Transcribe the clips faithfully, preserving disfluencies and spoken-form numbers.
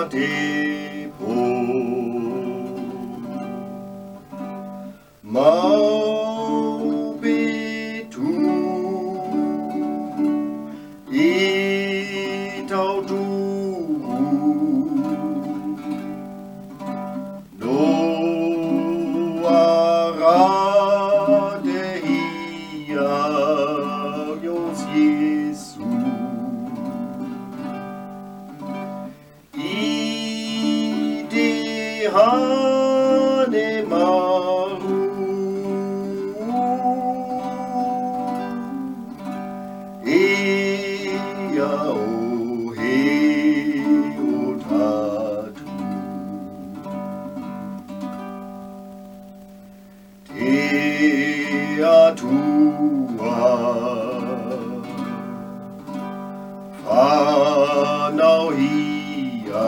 tepo mau betu i tau tu no ara de ia Dios Jesús hane maru ia o he o tatu te atua whanau ia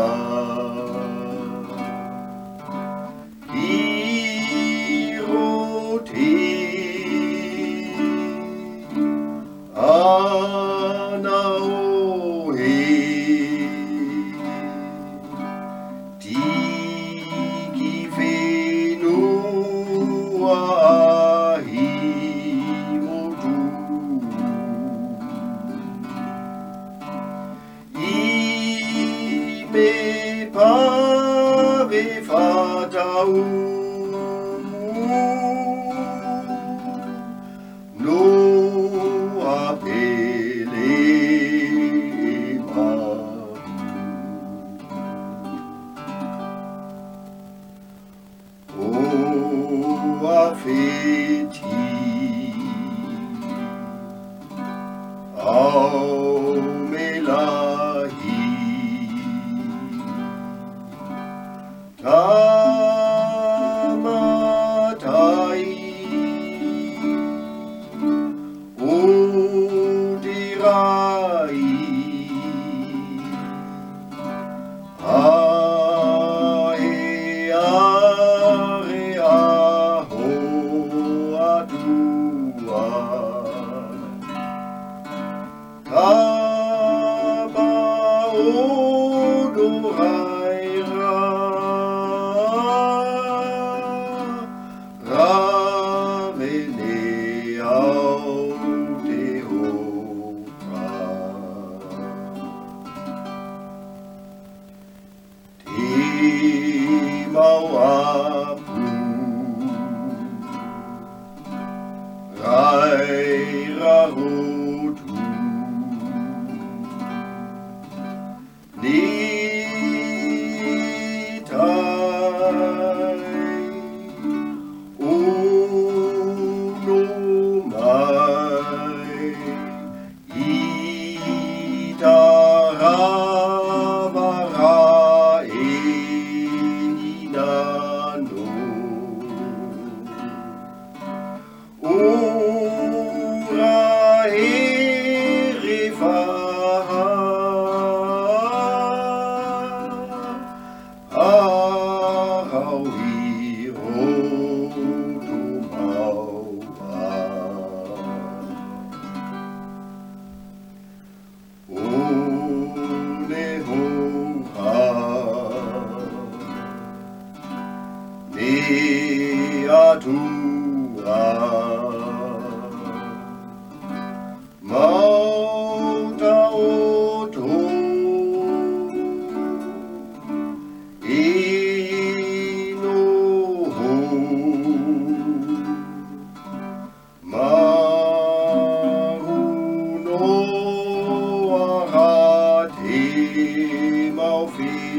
me pare fatau no apele maru o afeti au melahi tamatai o dirai ae are aho atua tama odorai mau apu rai rahotu ni tai o no mai i taravara ora e rifaha ahau i roto maua o ne hoha ne atua mauta oto e noho mahu no ahate mau fi